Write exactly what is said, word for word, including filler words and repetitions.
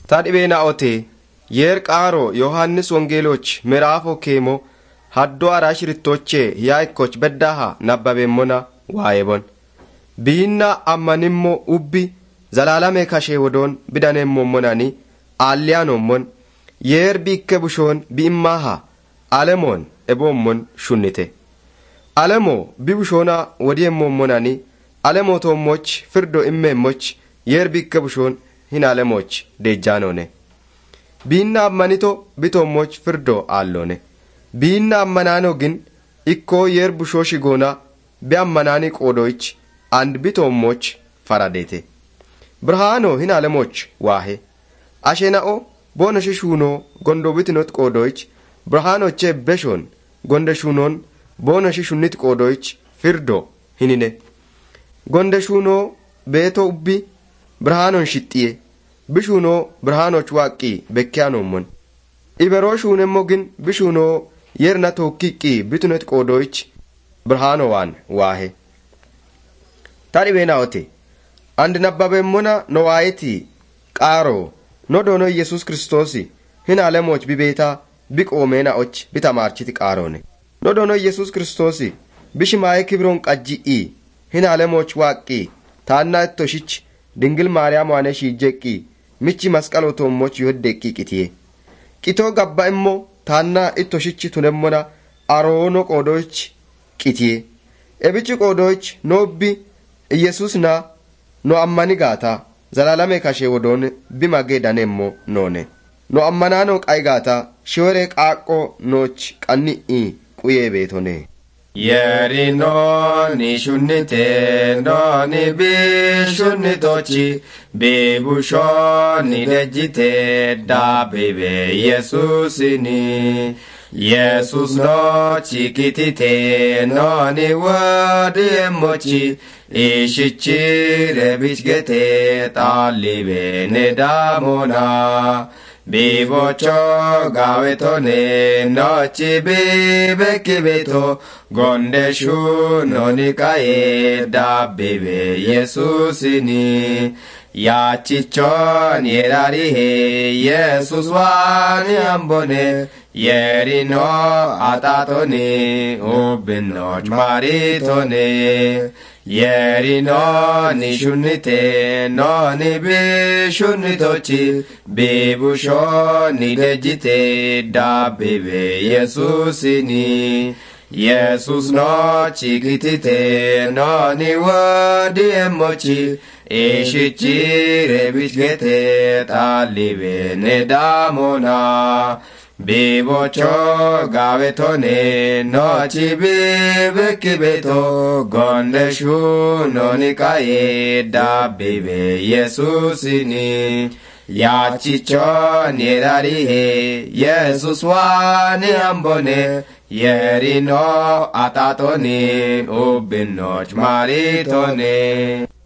Tadhibeena ote yer qaaro Yohannis Wongeeloch miraafo keemo haddoo araashiritoche yaa'ikoch beddaha nabbabemmona waayebon biinna ammanimmo ubbi zalaalame kashee wodon bidanemmo monani aalliyaanommon yer bikke bushoon biimmaha alemon ebommon shunnite alemo bibushoona wodiemmo monani alemo tommoch firdo immemmoch yer bikke bushoon hin alemoch deejjaanone biinna ammanito bitommoch firdo aallone biinna ammanaanogin ikkoo yer bushooshi goona bi ammanaani qoodoych and bitommoch faradeete birhaano hin alemoch waahe asheena'o boona shishuuno gondo bitinot qoodoych birhaanoche beshon gonde shuunon boona shishunnit qoodoych firdo hinine gonde shuuno beeto ubbi birhaanon shixxiye bishuuno birhaanoch waaqqi bekkiyaanomon iberoo shuunemmogin bishuuno yerna tokkiqqi bitunet qoodoych birhaano waan waahe tadhibenaote and nabbabemmona no waayeti qaaro no doono Yesus Kristoosi hin alemoch bibeeta biqoomeena'och bitamarchiti qaaroone no doono Yesus Kristoosi bishimaaye kibroon qajji'i hin alemoch waaqqi taannaa ettoshich dingil maariyaam waane shiijjeqqi michi masqaloo toommoch yoheddeqqi qitiye qitoo gabba immoo taannaa ittoshichi tunemmona aroono qoodoych qitiye ebichi qoodoych noobbi Yesus na no ammani gaata zalaalame kashee wodon bimagee danemmo noone no ammanaano qay gaata shiwere qaaqqo nooch qanni'i quyee beetone Yeri noni shunnite noni bishunnitochi bebushoni dejite dabebe Yesusini Yesus no chikitite noni wadi emochi ishichire bichgete talibe nedamona bibocho gawetone nochi bibekibeto gondeshu noni kae dabebe Yesusini yachichon yerarihe Yesus wani ambone yerino atatone ubinoch maritone yerino nishunnite noni bishunnitochi bibushoni dejite dabebe Yesusini Yesus no chikitite noni wadi emochi ishichire bichgete talibe nedamona bibocho gawetone nochi bibekibeto gondeshu noni kae dabebe Yesusini yachichon yerarihe Yesus wani ambone yerino atatone ubinoch maritone